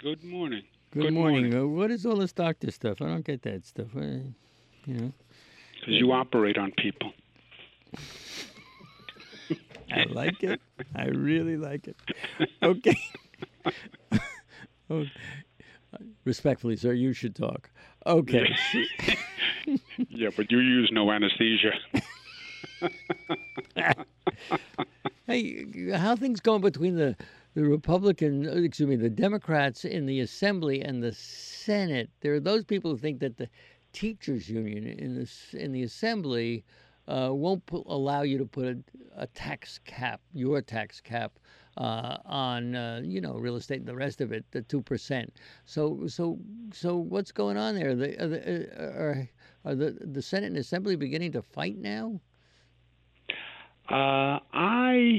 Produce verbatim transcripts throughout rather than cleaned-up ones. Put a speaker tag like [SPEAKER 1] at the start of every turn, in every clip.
[SPEAKER 1] Good morning.
[SPEAKER 2] Good
[SPEAKER 1] Good
[SPEAKER 2] morning.
[SPEAKER 1] morning.
[SPEAKER 2] Uh, what is all this doctor stuff? I don't get that stuff. Uh, you know,
[SPEAKER 1] Because you operate on people.
[SPEAKER 2] I like it. I really like it. Okay. Oh, respectfully, sir, you should talk. Okay.
[SPEAKER 1] Yeah, but you use no anesthesia.
[SPEAKER 2] Hey, how things going between the the Republican, uh, excuse me, the Democrats in the Assembly and the Senate? There are those people who think that the teachers union in this in the Assembly uh, won't pu- allow you to put a, a tax cap, your tax cap, uh, on uh, you know real estate and the rest of it, the two percent. So so so what's going on there? The, are, the, are are the the Senate and Assembly beginning to fight now?
[SPEAKER 1] Uh, I,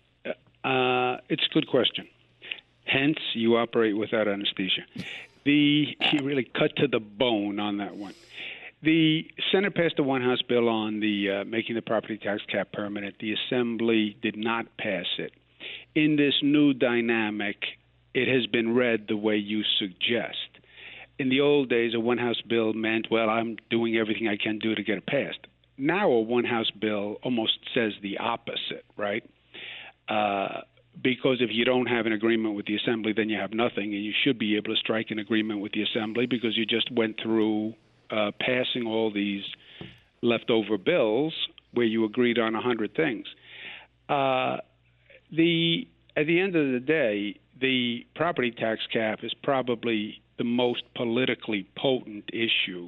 [SPEAKER 1] uh, it's a good question. Hence, you operate without anesthesia. The he really cut to the bone on that one. The Senate passed a one-house bill on the uh, making the property tax cap permanent. The Assembly did not pass it. In this new dynamic, it has been read the way you suggest. In the old days, a one-house bill meant, well, I'm doing everything I can do to get it passed. Now a one-house bill almost says the opposite, right? Uh, because if you don't have an agreement with the Assembly, then you have nothing, and you should be able to strike an agreement with the Assembly because you just went through uh, passing all these leftover bills where you agreed on a hundred things. Uh, the at the end of the day, the property tax cap is probably the most politically potent issue.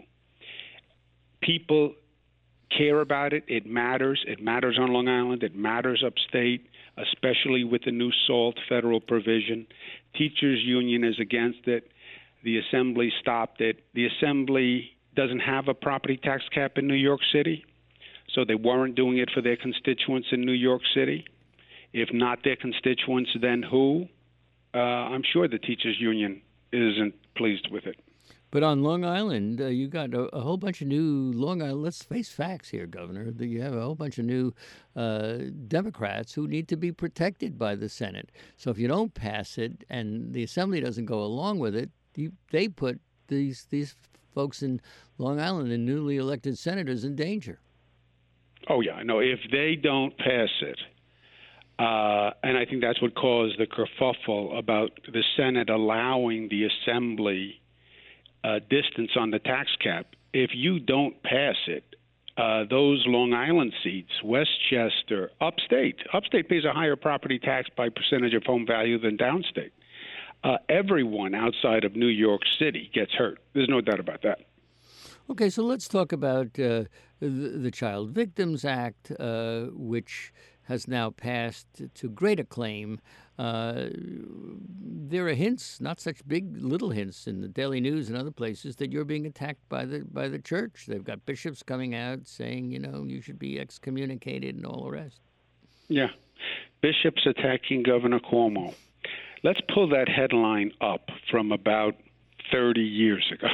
[SPEAKER 1] People care about it. It matters. It matters on Long Island. It matters upstate, especially with the new SALT federal provision. Teachers union is against it. The Assembly stopped it. The Assembly doesn't have a property tax cap in New York City, so they weren't doing it for their constituents in New York City. If not their constituents, then who? Uh, I'm sure the teachers union isn't pleased with it.
[SPEAKER 2] But on Long Island, uh, you got a, a whole bunch of new Long Island. Let's face facts here, Governor. that You have a whole bunch of new uh, Democrats who need to be protected by the Senate. So if you don't pass it and the Assembly doesn't go along with it, you, they put these these folks in Long Island and newly elected senators in danger.
[SPEAKER 1] Oh yeah, no. If they don't pass it, uh, and I think that's what caused the kerfuffle about the Senate allowing the Assembly Uh, distance on the tax cap. If you don't pass it, uh, those Long Island seats, Westchester, upstate, upstate pays a higher property tax by percentage of home value than downstate. Uh, everyone outside of New York City gets hurt. There's no doubt about that.
[SPEAKER 2] Okay, so let's talk about uh, the, the Child Victims Act, uh, which has now passed to great acclaim. Uh, there are hints, not such big, little hints, in the Daily News and other places that you're being attacked by the by the church. They've got bishops coming out saying, you know, you should be excommunicated and all the rest.
[SPEAKER 1] Yeah, bishops attacking Governor Cuomo. Let's pull that headline up from about thirty years ago.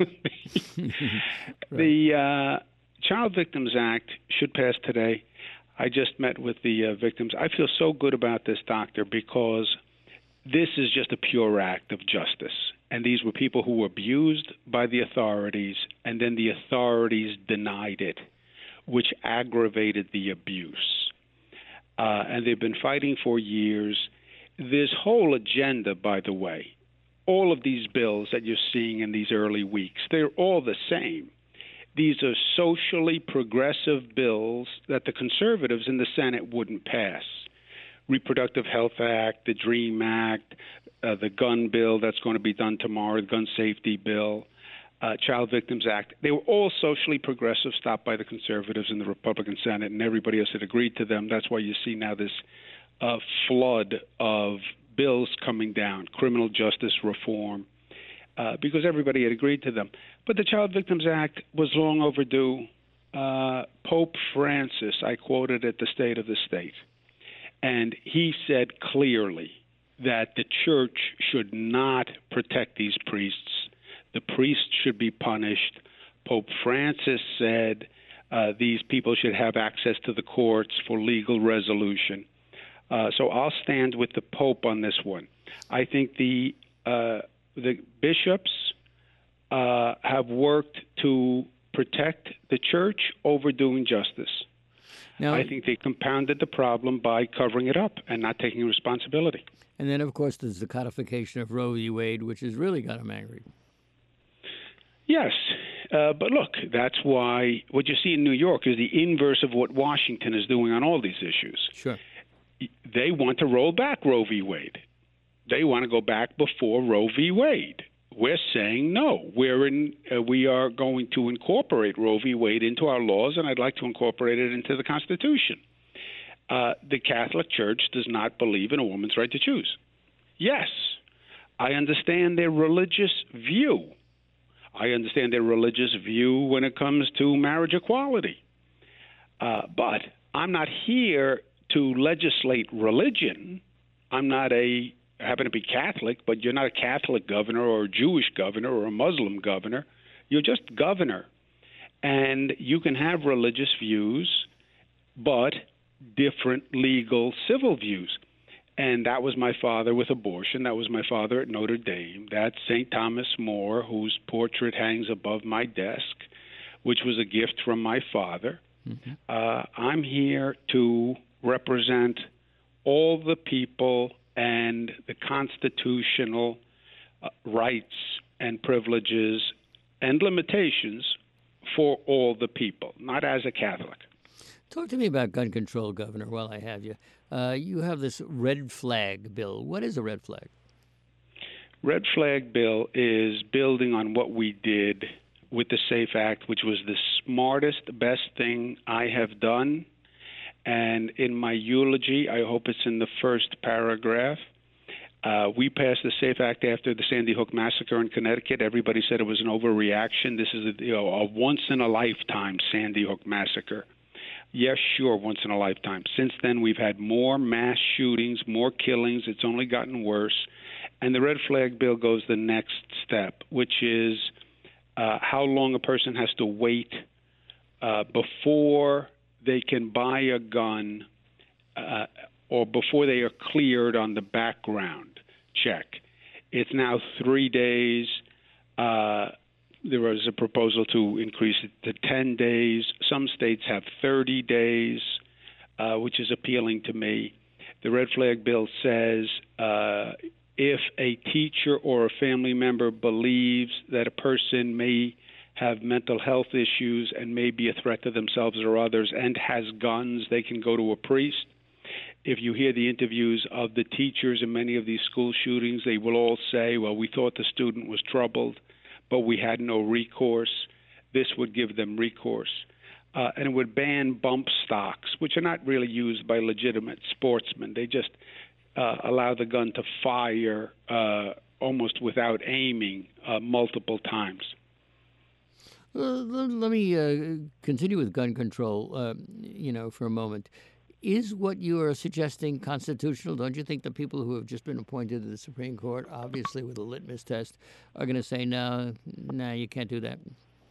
[SPEAKER 2] Right.
[SPEAKER 1] The uh, Child Victims Act should pass today. I just met with the uh, victims. I feel so good about this, Doctor, because this is just a pure act of justice. And these were people who were abused by the authorities, and then the authorities denied it, which aggravated the abuse. Uh, and they've been fighting for years. This whole agenda, by the way, all of these bills that you're seeing in these early weeks, they're all the same. These are socially progressive bills that the conservatives in the Senate wouldn't pass. Reproductive Health Act, the DREAM Act, uh, the gun bill that's going to be done tomorrow, the gun safety bill, uh, Child Victims Act. They were all socially progressive, stopped by the conservatives in the Republican Senate, and everybody else had agreed to them. That's why you see now this uh, flood of bills coming down, criminal justice reform, Uh, because everybody had agreed to them. But the Child Victims Act was long overdue. Uh, Pope Francis, I quoted at the State of the State, and he said clearly that the church should not protect these priests. The priests should be punished. Pope Francis said uh, these people should have access to the courts for legal resolution. Uh, so I'll stand with the Pope on this one. I think the uh, the bishops uh, have worked to protect the church over doing justice. Now, I think they compounded the problem by covering it up and not taking responsibility.
[SPEAKER 2] And then, of course, there's the codification of Roe v. Wade, which has really got them angry.
[SPEAKER 1] Yes, uh, but look, that's why what you see in New York is the inverse of what Washington is doing on all these issues.
[SPEAKER 2] Sure.
[SPEAKER 1] They want to roll back Roe v. Wade. They want to go back before Roe v. Wade. We're saying no. We're in. Uh, we are going to incorporate Roe v. Wade into our laws, and I'd like to incorporate it into the Constitution. Uh, the Catholic Church does not believe in a woman's right to choose. Yes, I understand their religious view. I understand their religious view when it comes to marriage equality. Uh, but I'm not here to legislate religion. I'm not a I happen to be Catholic, but you're not a Catholic governor or a Jewish governor or a Muslim governor. You're just governor. And you can have religious views, but different legal civil views. And that was my father with abortion. That was my father at Notre Dame. That's Saint Thomas More, whose portrait hangs above my desk, which was a gift from my father. Mm-hmm. Uh, I'm here to represent all the people and the constitutional uh, rights and privileges and limitations for all the people, not as a Catholic.
[SPEAKER 2] Talk to me about gun control, Governor, while I have you. Uh, you have this red flag bill. What is a red flag?
[SPEAKER 1] Red flag bill is building on what we did with the SAFE Act, which was the smartest, best thing I have done. And in my eulogy, I hope it's in the first paragraph, uh, we passed the SAFE Act after the Sandy Hook massacre in Connecticut. Everybody said it was an overreaction. This is a, you know, a once-in-a-lifetime Sandy Hook massacre. Yes, sure, once in a lifetime. Since then, we've had more mass shootings, more killings. It's only gotten worse. And the red flag bill goes the next step, which is uh, how long a person has to wait uh, before they can buy a gun uh, or before they are cleared on the background check. It's now three days. Uh, there was a proposal to increase it to ten days. Some states have thirty days, uh, which is appealing to me. The red flag bill says uh, if a teacher or a family member believes that a person may have mental health issues and may be a threat to themselves or others and has guns, they can go to a priest. If you hear the interviews of the teachers in many of these school shootings, they will all say, well, we thought the student was troubled, but we had no recourse. This would give them recourse. Uh, and it would ban bump stocks, which are not really used by legitimate sportsmen. They just uh, allow the gun to fire uh, almost without aiming uh, multiple times.
[SPEAKER 2] Uh, let me uh, continue with gun control, uh, you know, for a moment. Is what you are suggesting constitutional? Don't you think the people who have just been appointed to the Supreme Court, obviously with a litmus test, are going to say, no, no, you can't do that?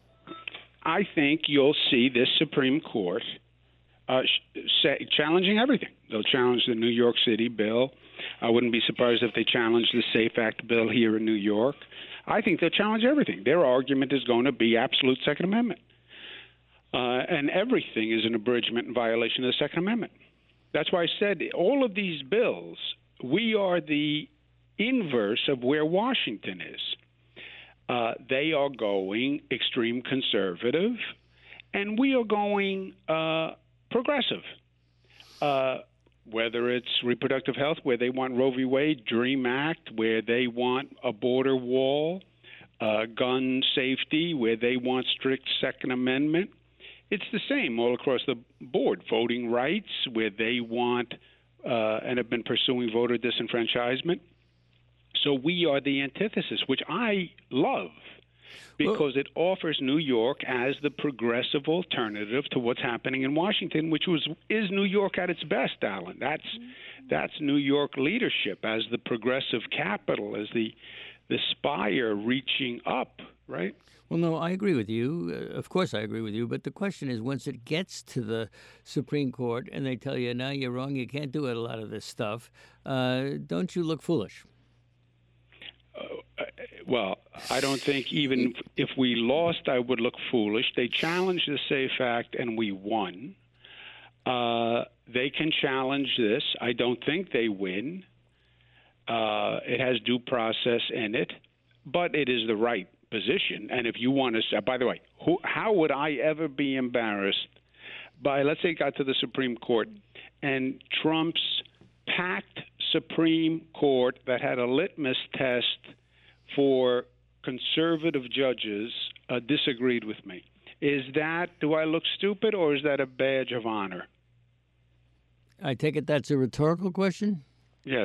[SPEAKER 1] I think you'll see this Supreme Court uh, say, challenging everything. They'll challenge the New York City bill. I wouldn't be surprised if they challenge the SAFE Act bill here in New York. I think they'll challenge everything. Their argument is going to be absolute Second Amendment. Uh, and everything is an abridgment and violation of the Second Amendment. That's why I said all of these bills, we are the inverse of where Washington is. Uh, they are going extreme conservative, and we are going uh, progressive. Uh, whether it's reproductive health, where they want Roe v. Wade, DREAM Act, where they want a border wall, uh, gun safety, where they want strict Second Amendment. It's the same all across the board. Voting rights, where they want uh, and have been pursuing voter disenfranchisement. So we are the antithesis, which I love, because it offers New York as the progressive alternative to what's happening in Washington, which was is New York at its best, Alan. That's that's New York leadership as the progressive capital, as the the spire reaching up, right?
[SPEAKER 2] Well, no, I agree with you. Uh, of course I agree with you. But the question is, once it gets to the Supreme Court and they tell you, no, you're wrong, you can't do it, a lot of this stuff, uh, don't you look foolish?
[SPEAKER 1] Uh, Well, I don't think even if we lost, I would look foolish. They challenged the SAFE Act, and we won. Uh, they can challenge this. I don't think they win. Uh, it has due process in it, but it is the right position. And if you want to say, by the way, who, how would I ever be embarrassed by, let's say it got to the Supreme Court, and Trump's packed Supreme Court that had a litmus test for conservative judges uh, disagreed with me. Is that, do I look stupid, or is that a badge of honor?
[SPEAKER 2] I take it that's a rhetorical question?
[SPEAKER 1] Yes.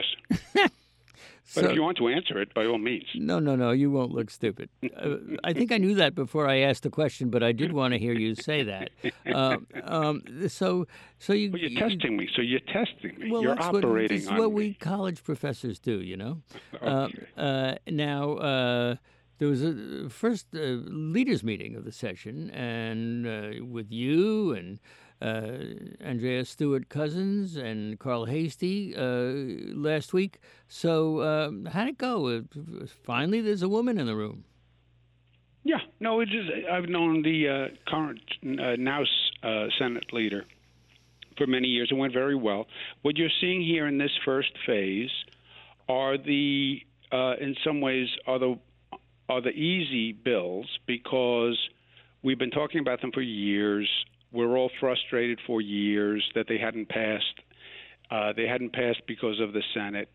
[SPEAKER 2] So,
[SPEAKER 1] but if you want to answer it, by all means.
[SPEAKER 2] No, no, no, you won't look stupid. Uh, I think I knew that before I asked the question, but I did want to hear you say that. Uh, um, so, so you.
[SPEAKER 1] Well, you're you, testing me. So you're testing me.
[SPEAKER 2] Well,
[SPEAKER 1] you're
[SPEAKER 2] that's
[SPEAKER 1] operating
[SPEAKER 2] what, this is
[SPEAKER 1] on
[SPEAKER 2] what
[SPEAKER 1] me.
[SPEAKER 2] we college professors do, you know.
[SPEAKER 1] Okay.
[SPEAKER 2] Uh, uh, now, uh, there was a first uh, leaders meeting of the session, and uh, with you and. Uh, Andrea Stewart Cousins and Carl Hastie uh, last week. So um, how'd it go? Uh, finally, there's a woman in the room.
[SPEAKER 1] Yeah, no, it is. I've known the uh, current uh, now uh, Senate leader for many years. It went very well. What you're seeing here in this first phase are the, uh, in some ways, are the are the easy bills, because we've been talking about them for years. We're all frustrated for years that they hadn't passed. Uh, they hadn't passed because of the Senate.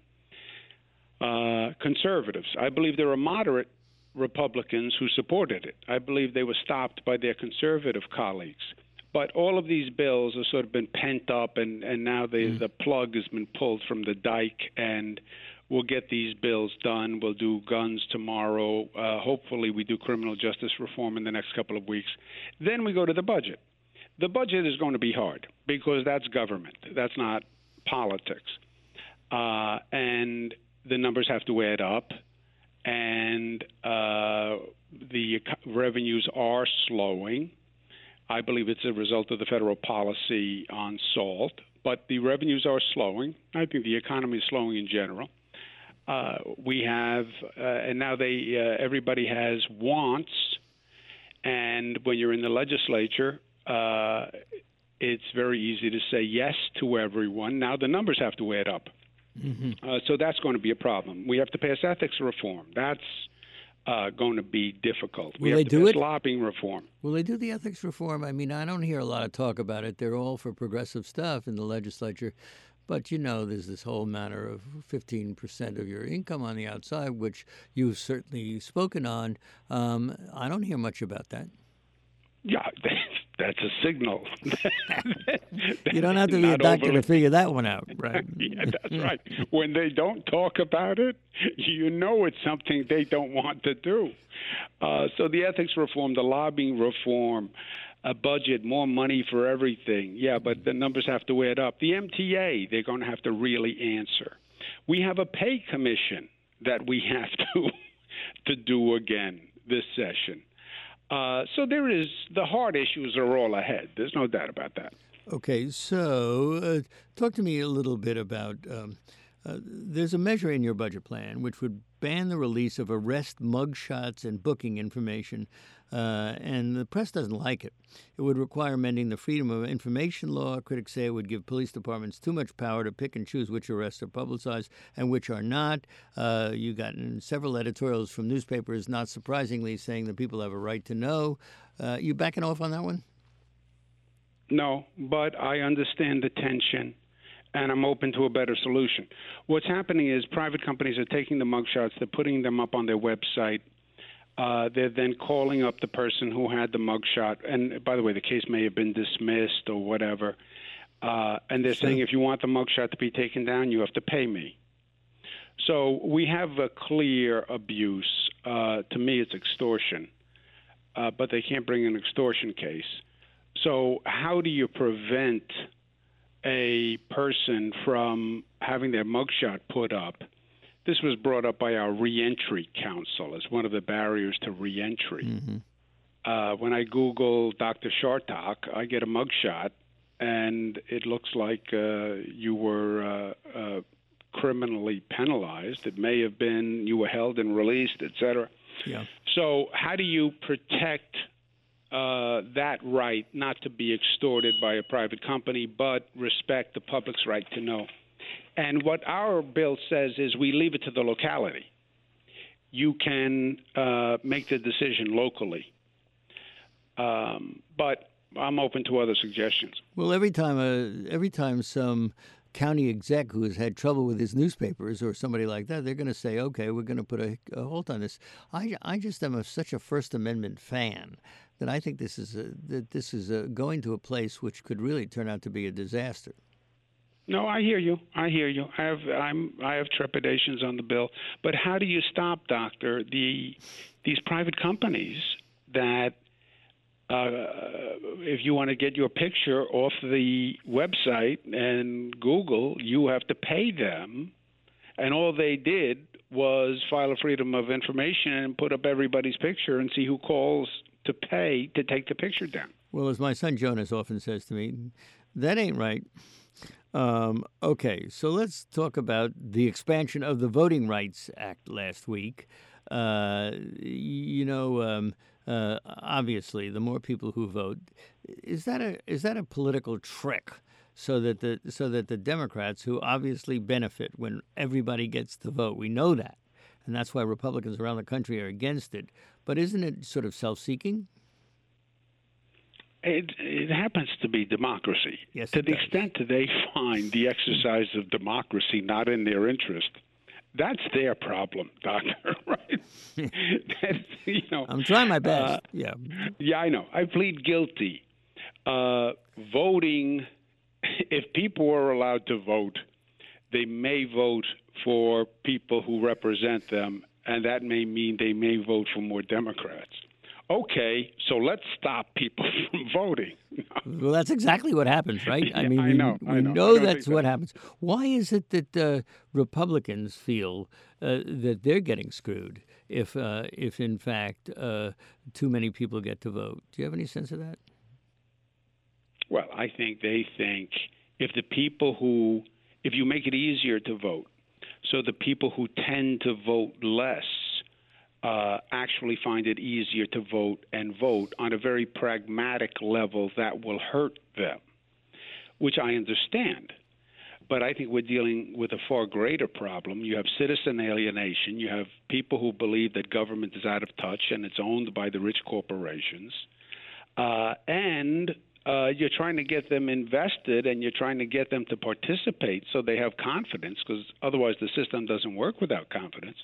[SPEAKER 1] Uh, conservatives, I believe there are moderate Republicans who supported it. I believe they were stopped by their conservative colleagues. But all of these bills have sort of been pent up, and, and now they, mm. the plug has been pulled from the dike, and we'll get these bills done. We'll do guns tomorrow. Uh, hopefully we do criminal justice reform in the next couple of weeks. Then we go to the budget. The budget is going to be hard because that's government. That's not politics. Uh, and the numbers have to add up. And uh, the revenues are slowing. I believe it's a result of the federal policy on salt. But the revenues are slowing. I think the economy is slowing in general. Uh, we have, uh, and now they, uh, everybody has wants. And when you're in the legislature, Uh, it's very easy to say yes to everyone. Now the numbers have to add up. Mm-hmm. Uh, so that's going to be a problem. We have to pass ethics reform. That's uh, going to be difficult.
[SPEAKER 2] Will
[SPEAKER 1] we have
[SPEAKER 2] they
[SPEAKER 1] to
[SPEAKER 2] do
[SPEAKER 1] pass
[SPEAKER 2] it?
[SPEAKER 1] lobbying reform.
[SPEAKER 2] Will they do the ethics reform? I mean, I don't hear a lot of talk about it. They're all for progressive stuff in the legislature. But, you know, there's this whole matter of fifteen percent of your income on the outside, which you've certainly spoken on. Um, I don't hear much about that.
[SPEAKER 1] Yeah, that's a signal.
[SPEAKER 2] You don't have to be a doctor overly... to figure that one out, right?
[SPEAKER 1] Yeah, that's right. When they don't talk about it, you know it's something they don't want to do. Uh, so the ethics reform, the lobbying reform, a budget, more money for everything. Yeah, but the numbers have to add up. The M T A, they're going to have to really answer. We have a pay commission that we have to to do again this session. Uh, so there is, the hard issues are all ahead. There's no doubt about that.
[SPEAKER 2] Okay, so uh, talk to me a little bit about, um, uh, there's a measure in your budget plan which would ban the release of arrest mugshots and booking information, uh, and the press doesn't like it. It would require amending the Freedom of Information law. Critics say it would give police departments too much power to pick and choose which arrests are publicized and which are not. Uh, you got several editorials from newspapers, not surprisingly, saying that people have a right to know. Uh, you backing off on that one?
[SPEAKER 1] No, but I understand the tension, and I'm open to a better solution. What's happening is private companies are taking the mugshots, they're putting them up on their website. Uh, they're then calling up the person who had the mugshot. And by the way, the case may have been dismissed or whatever. Uh, and they're saying, if you want the mugshot to be taken down, you have to pay me. So we have a clear abuse. Uh, to me, it's extortion. Uh, but they can't bring an extortion case. So how do you prevent a person from having their mugshot put up? This was brought up by our Reentry Council as one of the barriers to reentry. Mm-hmm. Uh, when I Google Doctor Shartok, I get a mugshot, and it looks like uh, you were uh, uh, criminally penalized. It may have been you were held and released, et cetera.
[SPEAKER 2] Yeah.
[SPEAKER 1] So how do you protect uh, that right not to be extorted by a private company, but respect the public's right to know? And what our bill says is we leave it to the locality. You can uh, make the decision locally. Um, but I'm open to other suggestions.
[SPEAKER 2] Well, every time uh, every time some county exec who has had trouble with his newspapers or somebody like that, they're going to say, okay, we're going to put a, a halt on this. I, I just am a, such a First Amendment fan that I think this is a, that this is a, going to a place which could really turn out to be a disaster.
[SPEAKER 1] No, I hear you. I hear you. I have I'm I have trepidations on the bill, but how do you stop, Doctor, the these private companies that uh, if you want to get your picture off the website and Google, you have to pay them, and all they did was file a Freedom of Information and put up everybody's picture and see who calls to pay to take the picture down.
[SPEAKER 2] Well, as my son Jonas often says to me, that ain't right. Um, okay, so let's talk about the expansion of the Voting Rights Act last week. Uh, you know, um, uh, obviously, the more people who vote, is that a is that a political trick? So that the so that the Democrats, who obviously benefit when everybody gets to vote, we know that, and that's why Republicans around the country are against it. But isn't it sort of self-seeking?
[SPEAKER 1] It, it happens to be democracy.
[SPEAKER 2] Yes,
[SPEAKER 1] to
[SPEAKER 2] it
[SPEAKER 1] the
[SPEAKER 2] does.
[SPEAKER 1] extent that they find the exercise of democracy not in their interest, that's their problem, Doctor. Right? That's, you know,
[SPEAKER 2] I'm trying my best.
[SPEAKER 1] Uh,
[SPEAKER 2] yeah.
[SPEAKER 1] Yeah, I know. I plead guilty. Uh, voting, if people were allowed to vote, they may vote for people who represent them, and that may mean they may vote for more Democrats. Okay, so let's stop people from voting.
[SPEAKER 2] Well, that's exactly what happens, right? I
[SPEAKER 1] Yeah,
[SPEAKER 2] mean,
[SPEAKER 1] I
[SPEAKER 2] we,
[SPEAKER 1] know, I
[SPEAKER 2] we
[SPEAKER 1] know. I
[SPEAKER 2] know
[SPEAKER 1] don't
[SPEAKER 2] that's
[SPEAKER 1] think
[SPEAKER 2] what
[SPEAKER 1] that-
[SPEAKER 2] happens. Why is it that uh, Republicans feel uh, that they're getting screwed if, uh, if in fact, uh, too many people get to vote? Do you have any sense of that?
[SPEAKER 1] Well, I think they think if the people who, if you make it easier to vote, so the people who tend to vote less uh, actually find it easier to vote and vote on a very pragmatic level, that will hurt them, which I understand. But I think we're dealing with a far greater problem. You have citizen alienation. You have people who believe that government is out of touch and it's owned by the rich corporations. Uh, and uh, you're trying to get them invested and you're trying to get them to participate so they have confidence, because otherwise the system doesn't work without confidence.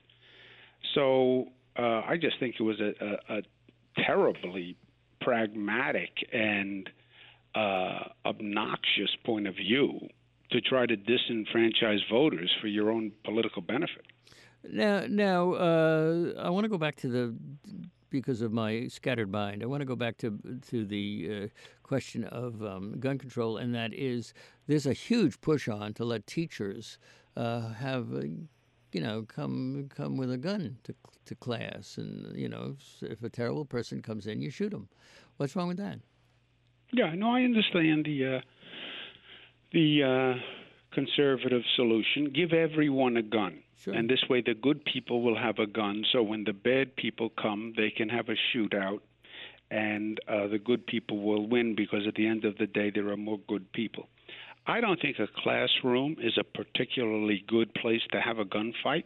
[SPEAKER 1] So uh, I just think it was a, a, a terribly pragmatic and uh, obnoxious point of view to try to disenfranchise voters for your own political benefit.
[SPEAKER 2] Now, now uh, I want to go back to the, because of my scattered mind, I want to go back to to the uh, question of um, gun control, and that is there's a huge push on to let teachers uh, have, uh, you know, come come with a gun to to class, and you know, if a terrible person comes in, you shoot them. What's wrong with that?
[SPEAKER 1] Yeah, no, I understand the uh, the uh, conservative solution. Give everyone a gun.
[SPEAKER 2] Sure.
[SPEAKER 1] And this way the good people will have a gun, so when the bad people come, they can have a shootout, and uh, the good people will win, because at the end of the day, there are more good people. I don't think a classroom is a particularly good place to have a gunfight.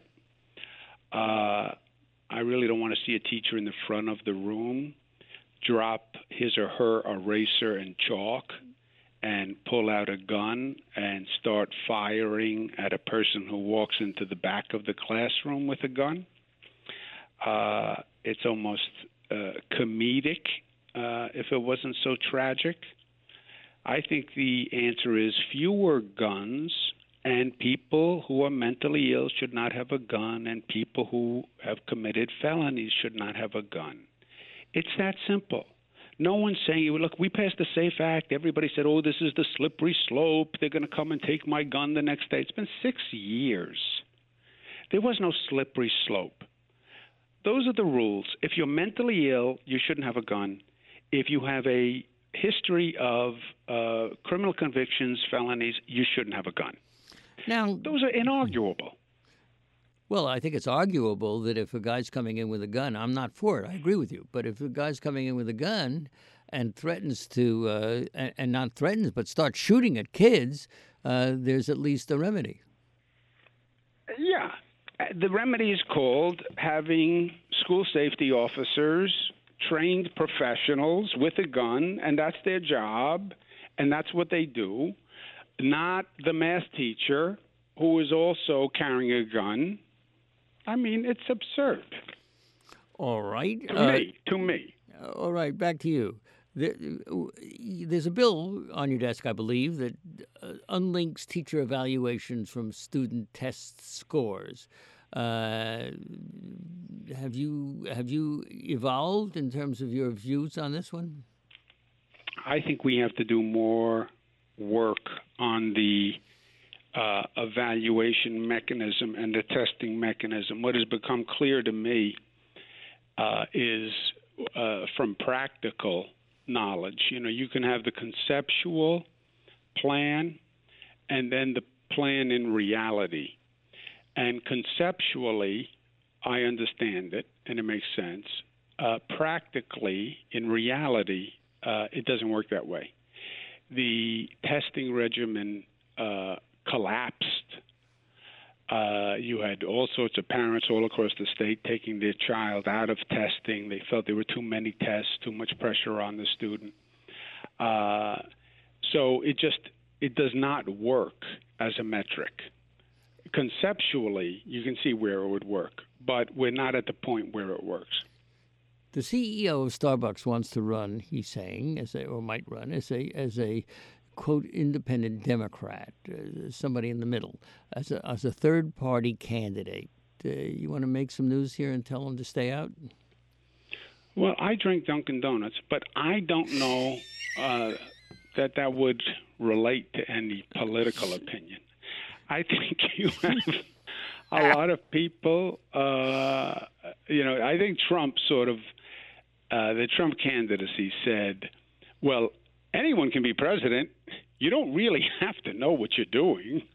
[SPEAKER 1] Uh, I really don't want to see a teacher in the front of the room drop his or her eraser and chalk and pull out a gun and start firing at a person who walks into the back of the classroom with a gun. Uh, it's almost uh, comedic uh, if it wasn't so tragic. I think the answer is fewer guns, and people who are mentally ill should not have a gun, and people who have committed felonies should not have a gun. It's that simple. No one's saying, look, we passed the SAFE Act. Everybody said, oh, this is the slippery slope. They're going to come and take my gun the next day. It's been six years. There was no slippery slope. Those are the rules. If you're mentally ill, you shouldn't have a gun. If you have a history of uh, criminal convictions, felonies, you shouldn't have a gun.
[SPEAKER 2] Now,
[SPEAKER 1] Those are inarguable.
[SPEAKER 2] Well, I think it's arguable that if a guy's coming in with a gun, I'm not for it. I agree with you. But if a guy's coming in with a gun and threatens to, uh, and, and not threatens, but starts shooting at kids, uh, there's at least a remedy.
[SPEAKER 1] Yeah. The remedy is called having school safety officers, trained professionals with a gun, and that's their job, and that's what they do, not the math teacher who is also carrying a gun. I mean, it's absurd.
[SPEAKER 2] All right.
[SPEAKER 1] To
[SPEAKER 2] uh,
[SPEAKER 1] me, to me.
[SPEAKER 2] All right, back to you. There, there's a bill on your desk, I believe, that uh, unlinks teacher evaluations from student test scores. Uh, have you have you evolved in terms of your views on this one?
[SPEAKER 1] I think we have to do more work on the uh, evaluation mechanism and the testing mechanism. What has become clear to me uh, is uh, from practical knowledge. You know, you can have the conceptual plan and then the plan in reality. And conceptually, I understand it, and it makes sense. Uh, practically, in reality, uh, it doesn't work that way. The testing regimen uh, collapsed. Uh, you had all sorts of parents all across the state taking their child out of testing. They felt there were too many tests, too much pressure on the student. Uh, so it just it does not work as a metric. Conceptually, you can see where it would work, but we're not at the point where it works.
[SPEAKER 2] The C E O of Starbucks wants to run, he's saying, as a, or might run, as a, as a quote, independent Democrat, uh, somebody in the middle, as a, as a third-party candidate. Uh, you want to make some news here and tell him to stay out?
[SPEAKER 1] Well, I drink Dunkin' Donuts, but I don't know uh, that that would relate to any political opinion. I think you have a lot of people, uh, you know, I think Trump sort of, uh, the Trump candidacy said, well, anyone can be president. You don't really have to know what you're doing.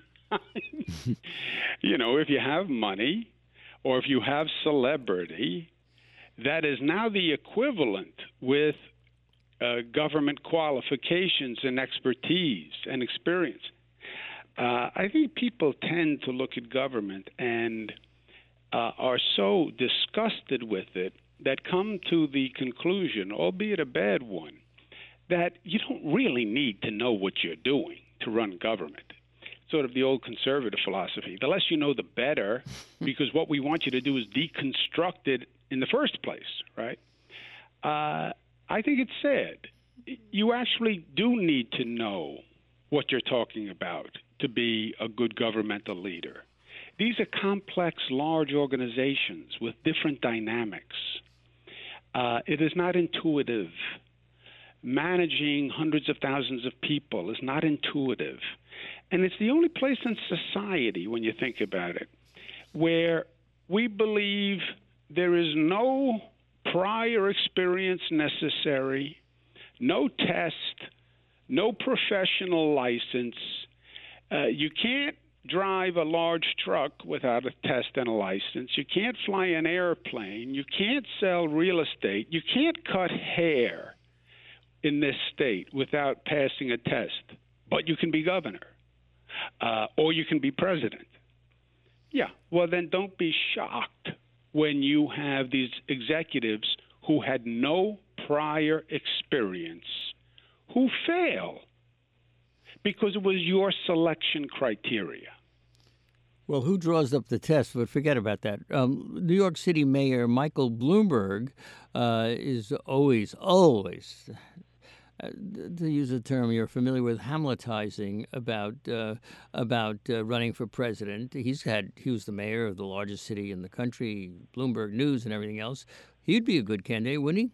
[SPEAKER 1] You know, if you have money or if you have celebrity, that is now the equivalent with uh, government qualifications and expertise and experience. Uh, I think people tend to look at government and uh, are so disgusted with it that come to the conclusion, albeit a bad one, that you don't really need to know what you're doing to run government. Sort of the old conservative philosophy. The less you know, the better, because what we want you to do is deconstruct it in the first place, right? Uh, I think it's sad. You actually do need to know what you're talking about to be a good governmental leader. These are complex, large organizations with different dynamics. Uh, it is not intuitive. Managing hundreds of thousands of people is not intuitive. And it's the only place in society, when you think about it, where we believe there is no prior experience necessary, no test, no professional license. Uh, you can't drive a large truck without a test and a license. You can't fly an airplane. You can't sell real estate. You can't cut hair in this state without passing a test. But you can be governor, uh, or you can be president. Yeah, well, then don't be shocked when you have these executives who had no prior experience who fail because it was your selection criteria.
[SPEAKER 2] Well, who draws up the test? But forget about that. Um, New York City Mayor Michael Bloomberg uh, is always, always, uh, to use a term you're familiar with, Hamletizing about uh, about uh, running for president. He's had he was the mayor of the largest city in the country, Bloomberg News, and everything else. He'd be a good candidate, wouldn't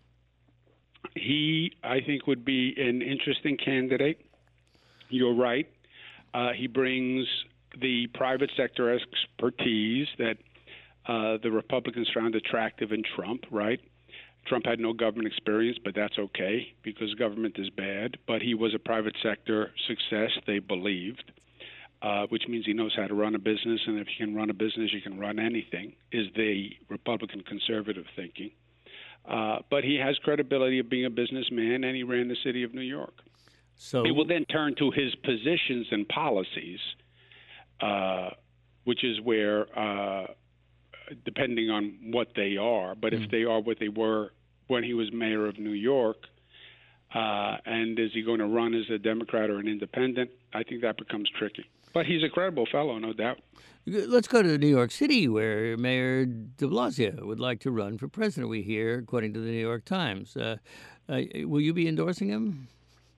[SPEAKER 2] he?
[SPEAKER 1] He, I think, would be an interesting candidate. You're right. Uh, he brings the private sector expertise that uh, the Republicans found attractive in Trump, right? Trump had no government experience, but that's okay because government is bad. But he was a private sector success, they believed. uh, which means he knows how to run a business, and if you can run a business, you can run anything, is the Republican conservative thinking. Uh, but he has credibility of being a businessman, and he ran the city of New York.
[SPEAKER 2] So
[SPEAKER 1] he will then turn to his positions and policies, uh, which is where, uh, depending on what they are, but mm. if they are what they were when he was mayor of New York, uh, and is he going to run as a Democrat or an independent, I think that becomes tricky. But he's a credible fellow, no doubt.
[SPEAKER 2] Let's go to New York City, where Mayor de Blasio would like to run for president, we hear, according to the New York Times. Uh, uh, will you be endorsing him?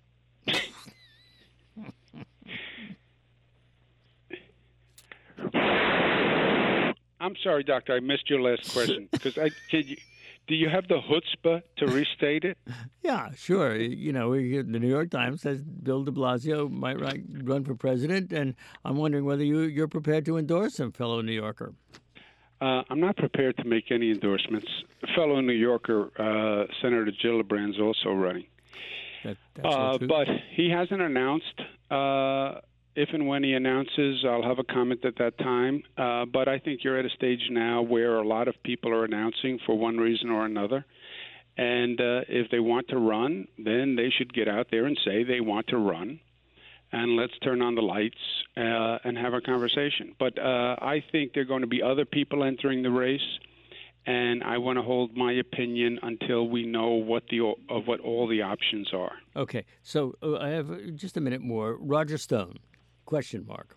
[SPEAKER 1] I'm sorry, Doctor, I missed your last question. Because I can you, do you have the chutzpah to restate it?
[SPEAKER 2] Yeah, sure. You know, the New York Times says Bill de Blasio might run for president, and I'm wondering whether you, you're prepared to endorse him, fellow New Yorker.
[SPEAKER 1] Uh, I'm not prepared to make any endorsements. Fellow New Yorker, uh, Senator Gillibrand, is also running.
[SPEAKER 2] That, that's
[SPEAKER 1] uh, but he hasn't announced. Uh, if and when he announces, I'll have a comment at that time. Uh, but I think you're at a stage now where a lot of people are announcing for one reason or another. And uh, if they want to run, then they should get out there and say they want to run. And let's turn on the lights uh, and have a conversation. But uh, I think there are going to be other people entering the race. And I want to hold my opinion until we know what the of what all the options are.
[SPEAKER 2] Okay, so uh, I have just a minute more. Roger Stone, question mark.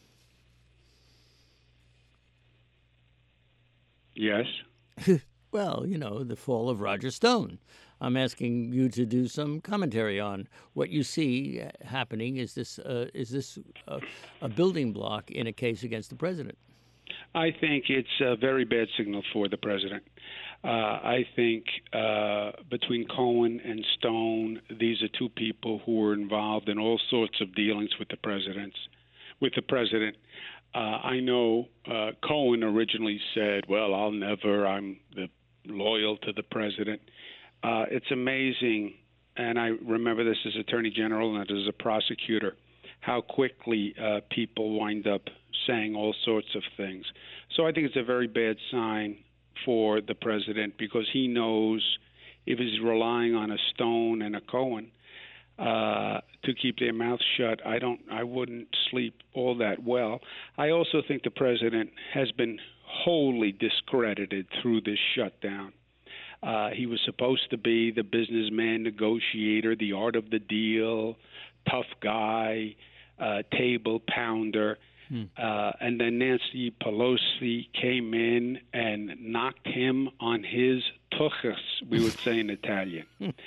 [SPEAKER 1] Yes.
[SPEAKER 2] Well, you know, the fall of Roger Stone. I'm asking you to do some commentary on what you see happening. Is this uh, is this uh, a building block in a case against the president?
[SPEAKER 1] I think it's a very bad signal for the president. Uh, I think uh, between Cohen and Stone, these are two people who were involved in all sorts of dealings with the presidents, with the president. Uh, I know uh, Cohen originally said, "Well, I'll never. I'm the, loyal to the president." Uh, it's amazing, and I remember this as Attorney General and as a prosecutor, how quickly uh, people wind up saying all sorts of things. So I think it's a very bad sign for the president because he knows if he's relying on a Stone and a Cohen uh, to keep their mouths shut, I don't, I wouldn't sleep all that well. I also think the president has been wholly discredited through this shutdown. Uh, he was supposed to be the businessman negotiator, the art of the deal, tough guy, uh, table pounder. Hmm. Uh, and then Nancy Pelosi came in and knocked him on his tuchus, we would say in Italian.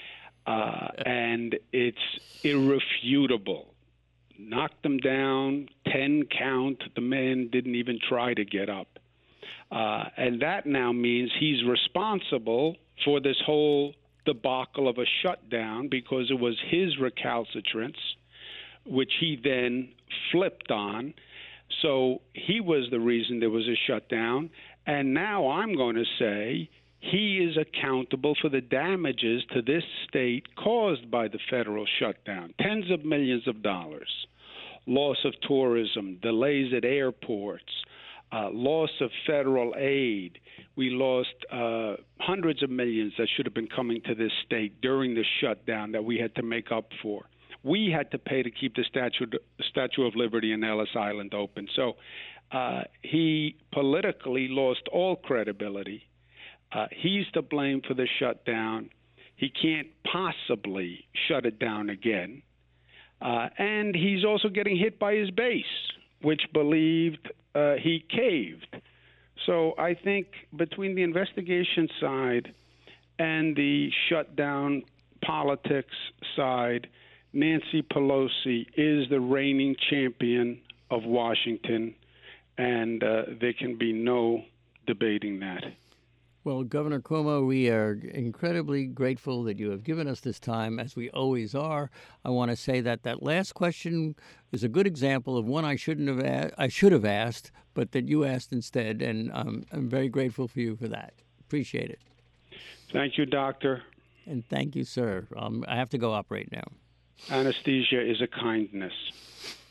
[SPEAKER 1] uh, and it's irrefutable. Knocked him down, ten count. The man didn't even try to get up. Uh, and that now means he's responsible for this whole debacle of a shutdown because it was his recalcitrance, which he then flipped on. So he was the reason there was a shutdown. And now I'm going to say he is accountable for the damages to this state caused by the federal shutdown. Tens of millions of dollars, loss of tourism, delays at airports, uh, loss of federal aid. We lost uh, hundreds of millions that should have been coming to this state during the shutdown that we had to make up for. We had to pay to keep the Statue, the Statue of Liberty and Ellis Island open. So uh, he politically lost all credibility. Uh, he's to blame for the shutdown. He can't possibly shut it down again. Uh, and he's also getting hit by his base, which believed uh, he caved. So I think between the investigation side and the shutdown politics side, Nancy Pelosi is the reigning champion of Washington, and uh, there can be no debating that.
[SPEAKER 2] Well, Governor Cuomo, we are incredibly grateful that you have given us this time, as we always are. I want to say that that last question is a good example of one I shouldn't have asked, I should have asked, but that you asked instead, and um, I'm very grateful for you for that. Appreciate it.
[SPEAKER 1] Thank you, Doctor.
[SPEAKER 2] And thank you, sir. Um, I have to go operate now.
[SPEAKER 1] Anesthesia is a kindness.